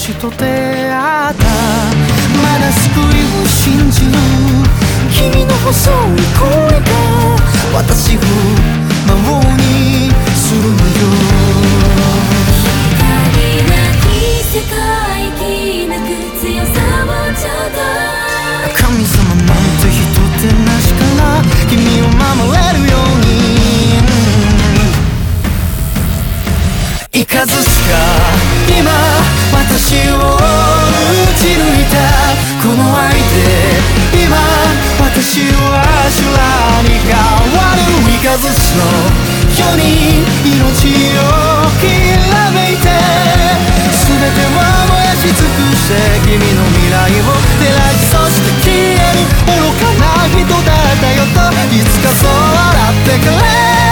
星と出会った。まだ救いを信じる君の細い声が私を魔王にするのよ。 光なき世界生き抜く強さをちょうだい。 神様なんて人でなしから君を守れるように。いかずしか今私を打ち抜いたこの愛で今私は修羅に変わる。いかずしの世に命をきらめいて全てを燃やし尽くして君の未来を照らしそして消える愚かな人だったよといつかそう笑ってくれ。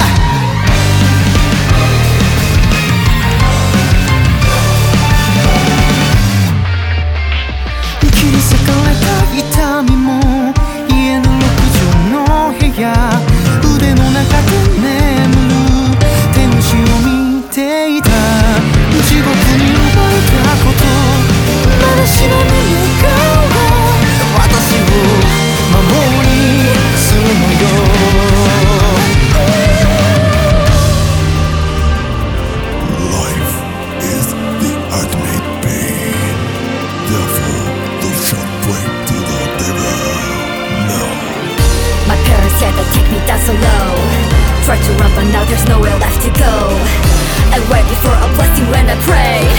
切り裂かれた痛みも家の6畳の部屋腕の中で眠る天使を見ていた。地獄に奪われたことまだ知らぬ顔が私を魔王にするのよ。 Life is the ultimate pain. Therefore, thou shalt pray to the devil. No. My parents said they take me down so low. Tried to run but now there's nowhere left to go. I waited for a blessing when I prayed.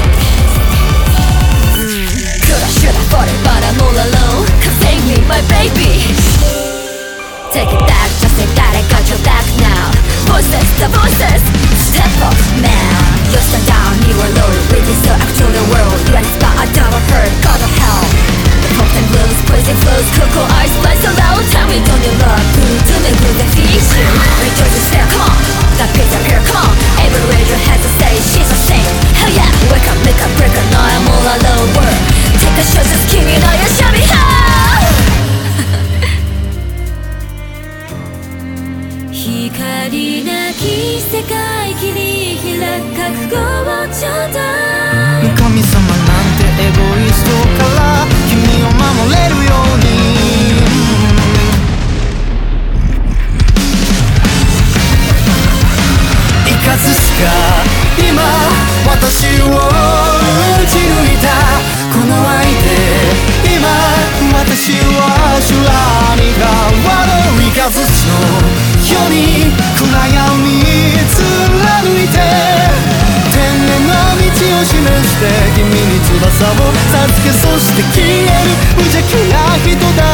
Coulda, shoulda, thought it but I'm all alone. Come save me, my baby. Take it back, just say that I got your back now. Voices, the voices, step up man. You stand down, you are alone. With this so actual the world. You are inspired, I never heard, God of hell. The pops and blues, poison flows, cocoa eyes, lights so loud. Tell me don't you love to do me good and feast you. Rejoice and stare, come on. That piece up here, come on. Every raise your hands and say she's a saint. Hell yeah, wake up, make a breaker. Now I'm all alone. Word. Take a shot, just keep me now. You show me how. 光なき世界切り開く覚悟をちょうだい。 神様なんてエゴイストから君を守れるように。いかずしか今私を打ち抜いたこの愛で今私は修羅に変わる。いかずしの世に暗闇貫いて天然の道を示して君に翼を授けそして消える無邪気な人だ